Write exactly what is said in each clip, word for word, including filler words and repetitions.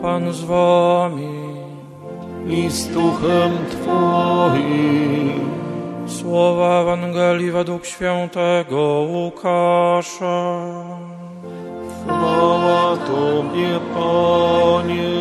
Pan z wami i z duchem Twoim. Słowa Ewangelii według świętego Łukasza. Chwała Tobie, Panie.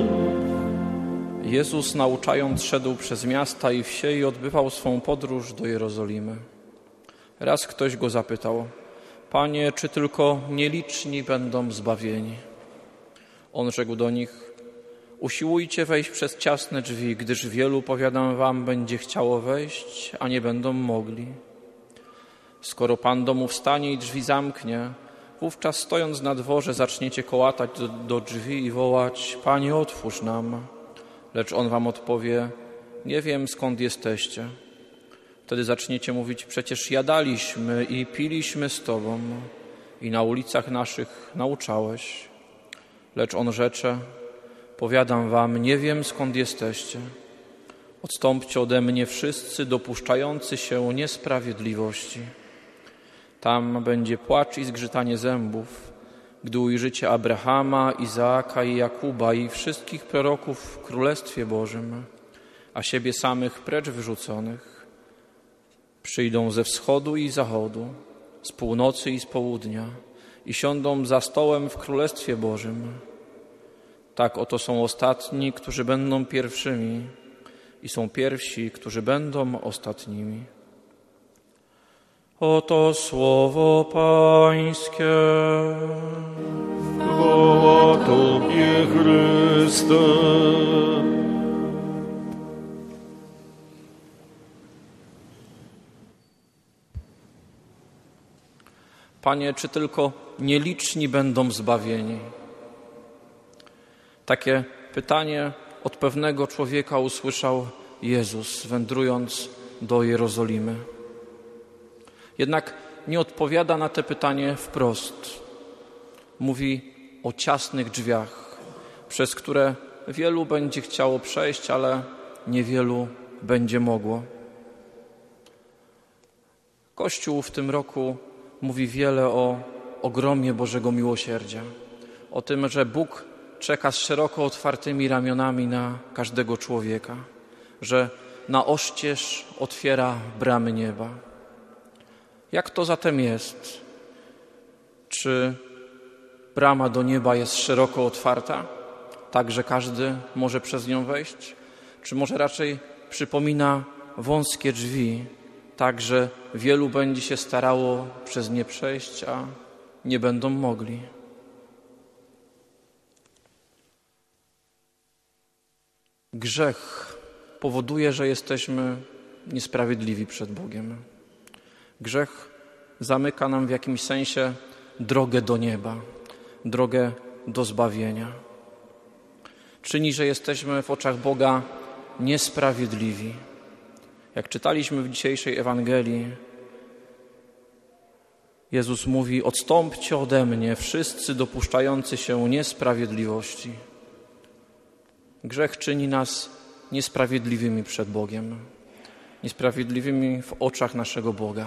Jezus, nauczając, szedł przez miasta i wsie i odbywał swą podróż do Jerozolimy. Raz ktoś go zapytał: Panie, czy tylko nieliczni będą zbawieni? On rzekł do nich: usiłujcie wejść przez ciasne drzwi, gdyż wielu, powiadam wam, będzie chciało wejść, a nie będą mogli. Skoro Pan domu wstanie i drzwi zamknie, wówczas stojąc na dworze zaczniecie kołatać do, do drzwi i wołać: Panie, otwórz nam. Lecz On wam odpowie: nie wiem, skąd jesteście. Wtedy zaczniecie mówić: przecież jadaliśmy i piliśmy z Tobą i na ulicach naszych nauczałeś. Lecz On rzecze: powiadam wam, nie wiem, skąd jesteście. Odstąpcie ode mnie wszyscy dopuszczający się niesprawiedliwości. Tam będzie płacz i zgrzytanie zębów, gdy ujrzycie Abrahama, Izaaka i Jakuba i wszystkich proroków w Królestwie Bożym, a siebie samych precz wyrzuconych. Przyjdą ze wschodu i zachodu, z północy i z południa i siądą za stołem w Królestwie Bożym. Tak oto są ostatni, którzy będą pierwszymi, i są pierwsi, którzy będą ostatnimi. Oto słowo Pańskie. Chwała Tobie, Chryste. Panie, czy tylko nieliczni będą zbawieni? Takie pytanie od pewnego człowieka usłyszał Jezus, wędrując do Jerozolimy. Jednak nie odpowiada na to pytanie wprost. Mówi o ciasnych drzwiach, przez które wielu będzie chciało przejść, ale niewielu będzie mogło. Kościół w tym roku mówi wiele o ogromie Bożego miłosierdzia, o tym, że Bóg czeka z szeroko otwartymi ramionami na każdego człowieka, że na oścież otwiera bramy nieba. Jak to zatem jest? Czy brama do nieba jest szeroko otwarta, tak że każdy może przez nią wejść? Czy może raczej przypomina wąskie drzwi, tak że wielu będzie się starało przez nie przejść, a nie będą mogli? Grzech powoduje, że jesteśmy niesprawiedliwi przed Bogiem. Grzech zamyka nam w jakimś sensie drogę do nieba, drogę do zbawienia. Czyni, że jesteśmy w oczach Boga niesprawiedliwi. Jak czytaliśmy w dzisiejszej Ewangelii, Jezus mówi: odstąpcie ode mnie wszyscy dopuszczający się niesprawiedliwości. Grzech czyni nas niesprawiedliwymi przed Bogiem, niesprawiedliwymi w oczach naszego Boga.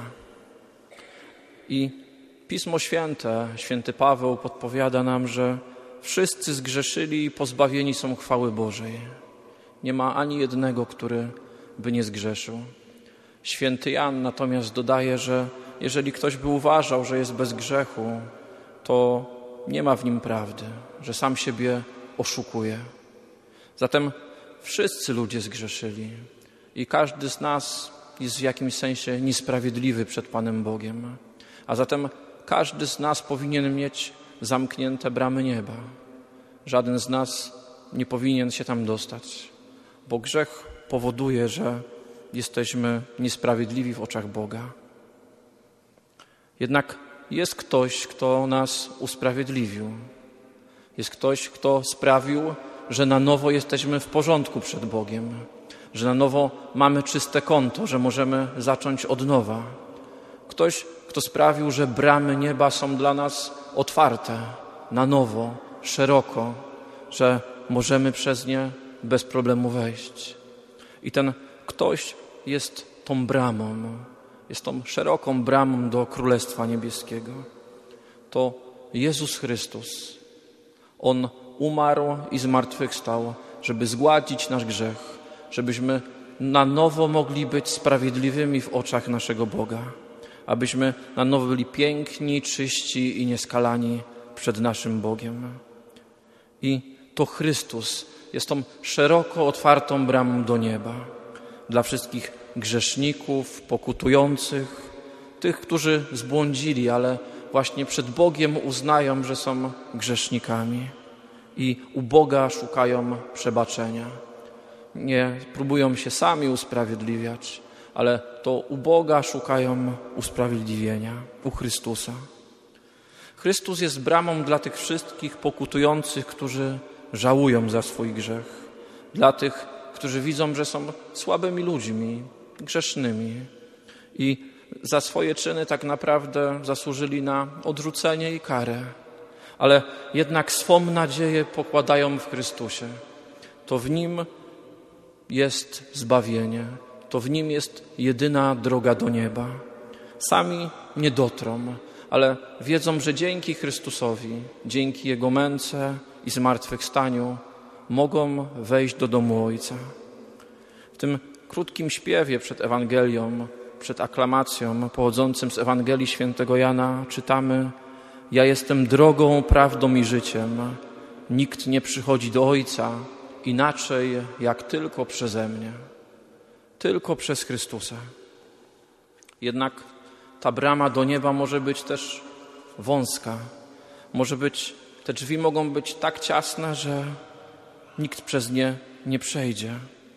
I Pismo Święte, święty Paweł podpowiada nam, że wszyscy zgrzeszyli i pozbawieni są chwały Bożej. Nie ma ani jednego, który by nie zgrzeszył. Święty Jan natomiast dodaje, że jeżeli ktoś by uważał, że jest bez grzechu, to nie ma w nim prawdy, że sam siebie oszukuje. Zatem wszyscy ludzie zgrzeszyli i każdy z nas jest w jakimś sensie niesprawiedliwy przed Panem Bogiem. A zatem każdy z nas powinien mieć zamknięte bramy nieba. Żaden z nas nie powinien się tam dostać, bo grzech powoduje, że jesteśmy niesprawiedliwi w oczach Boga. Jednak jest ktoś, kto nas usprawiedliwił. Jest ktoś, kto sprawił, że na nowo jesteśmy w porządku przed Bogiem, że na nowo mamy czyste konto, że możemy zacząć od nowa. Ktoś, kto sprawił, że bramy nieba są dla nas otwarte, na nowo, szeroko, że możemy przez nie bez problemu wejść. I ten ktoś jest tą bramą, jest tą szeroką bramą do Królestwa Niebieskiego. To Jezus Chrystus. On umarł i zmartwychwstał, żeby zgładzić nasz grzech, żebyśmy na nowo mogli być sprawiedliwymi w oczach naszego Boga, abyśmy na nowo byli piękni, czyści i nieskalani przed naszym Bogiem. I to Chrystus jest tą szeroko otwartą bramą do nieba dla wszystkich grzeszników, pokutujących, tych, którzy zbłądzili, ale właśnie przed Bogiem uznają, że są grzesznikami i u Boga szukają przebaczenia. Nie próbują się sami usprawiedliwiać, ale to u Boga szukają usprawiedliwienia, u Chrystusa. Chrystus jest bramą dla tych wszystkich pokutujących, którzy żałują za swój grzech, dla tych, którzy widzą, że są słabymi ludźmi, grzesznymi i za swoje czyny tak naprawdę zasłużyli na odrzucenie i karę, ale jednak swą nadzieję pokładają w Chrystusie. To w Nim jest zbawienie, to w Nim jest jedyna droga do nieba. Sami nie dotrą, ale wiedzą, że dzięki Chrystusowi, dzięki Jego męce i zmartwychwstaniu mogą wejść do domu Ojca. W tym krótkim śpiewie przed Ewangelią, przed aklamacją pochodzącym z Ewangelii świętego Jana czytamy: ja jestem drogą, prawdą i życiem. Nikt nie przychodzi do Ojca inaczej jak tylko przeze mnie. Tylko przez Chrystusa. Jednak ta brama do nieba może być też wąska. Może być, te drzwi mogą być tak ciasne, że nikt przez nie nie przejdzie.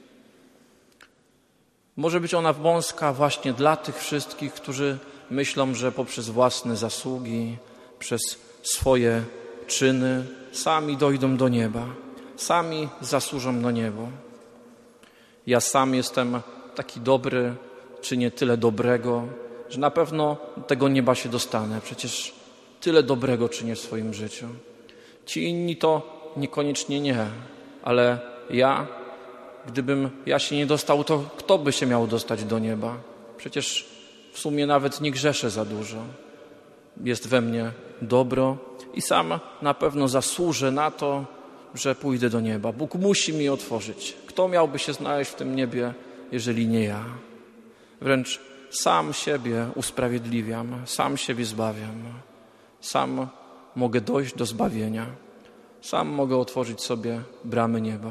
Może być ona wąska właśnie dla tych wszystkich, którzy myślą, że poprzez własne zasługi, przez swoje czyny sami dojdą do nieba, sami zasłużą na niebo. Ja sam jestem taki dobry, czy nie tyle dobrego, że na pewno do tego nieba się dostanę. Przecież tyle dobrego czynię w swoim życiu. Ci inni to niekoniecznie nie, ale ja, gdybym ja się nie dostał, to kto by się miał dostać do nieba? Przecież w sumie nawet nie grzeszę za dużo. Jest we mnie dobro i sam na pewno zasłużę na to, że pójdę do nieba. Bóg musi mi otworzyć. Kto miałby się znaleźć w tym niebie, jeżeli nie ja? Wręcz sam siebie usprawiedliwiam, sam siebie zbawiam. Sam mogę dojść do zbawienia. Sam mogę otworzyć sobie bramy nieba.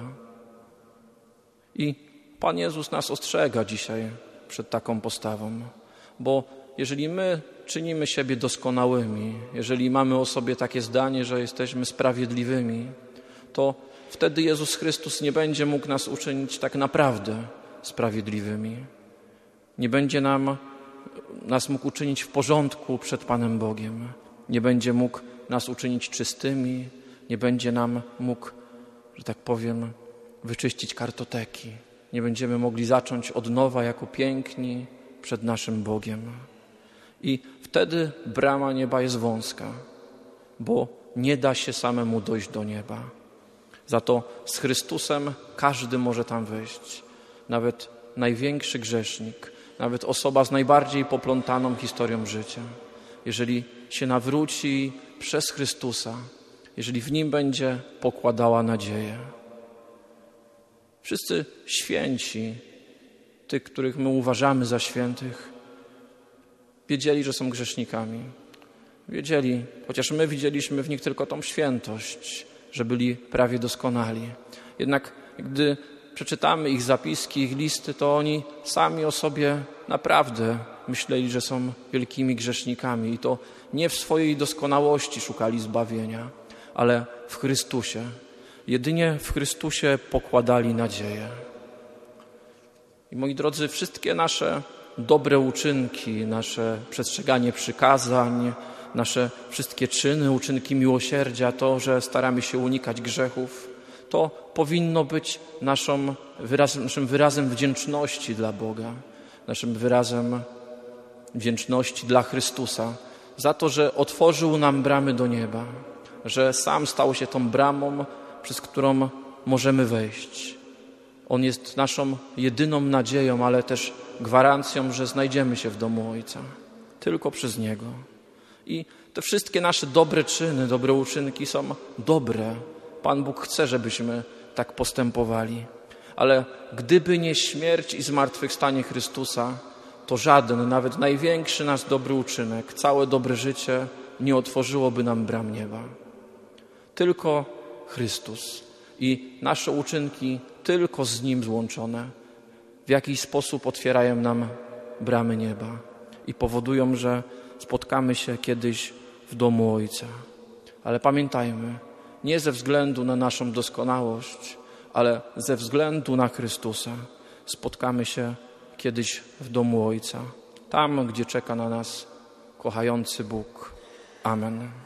I Pan Jezus nas ostrzega dzisiaj przed taką postawą, bo jeżeli my czynimy siebie doskonałymi, jeżeli mamy o sobie takie zdanie, że jesteśmy sprawiedliwymi, to wtedy Jezus Chrystus nie będzie mógł nas uczynić tak naprawdę sprawiedliwymi. Nie będzie nam, nas mógł uczynić w porządku przed Panem Bogiem. Nie będzie mógł nas uczynić czystymi, nie będzie nam mógł, że tak powiem, wyczyścić kartoteki. Nie będziemy mogli zacząć od nowa jako piękni przed naszym Bogiem. I wtedy brama nieba jest wąska, bo nie da się samemu dojść do nieba. Za to z Chrystusem każdy może tam wejść. Nawet największy grzesznik, nawet osoba z najbardziej poplątaną historią życia. Jeżeli się nawróci przez Chrystusa, jeżeli w Nim będzie pokładała nadzieję. Wszyscy święci, tych, których my uważamy za świętych, wiedzieli, że są grzesznikami. Wiedzieli, chociaż my widzieliśmy w nich tylko tą świętość, że byli prawie doskonali. Jednak gdy przeczytamy ich zapiski, ich listy, to oni sami o sobie naprawdę myśleli, że są wielkimi grzesznikami i to nie w swojej doskonałości szukali zbawienia, ale w Chrystusie. Jedynie w Chrystusie pokładali nadzieję. I moi drodzy, wszystkie nasze dobre uczynki, nasze przestrzeganie przykazań, nasze wszystkie czyny, uczynki miłosierdzia, to, że staramy się unikać grzechów, to powinno być naszą wyraz, naszym wyrazem wdzięczności dla Boga, naszym wyrazem wdzięczności dla Chrystusa za to, że otworzył nam bramy do nieba, że sam stał się tą bramą, przez którą możemy wejść. On jest naszą jedyną nadzieją, ale też gwarancją, że znajdziemy się w domu Ojca. Tylko przez Niego. I te wszystkie nasze dobre czyny, dobre uczynki są dobre. Pan Bóg chce, żebyśmy tak postępowali. Ale gdyby nie śmierć i zmartwychwstanie Chrystusa, to żaden, nawet największy nasz dobry uczynek, całe dobre życie nie otworzyłoby nam bram nieba. Tylko Chrystus i nasze uczynki tylko z Nim złączone w jakiś sposób otwierają nam bramy nieba i powodują, że spotkamy się kiedyś w domu Ojca. Ale pamiętajmy, nie ze względu na naszą doskonałość, ale ze względu na Chrystusa spotkamy się kiedyś w domu Ojca, tam, gdzie czeka na nas kochający Bóg. Amen.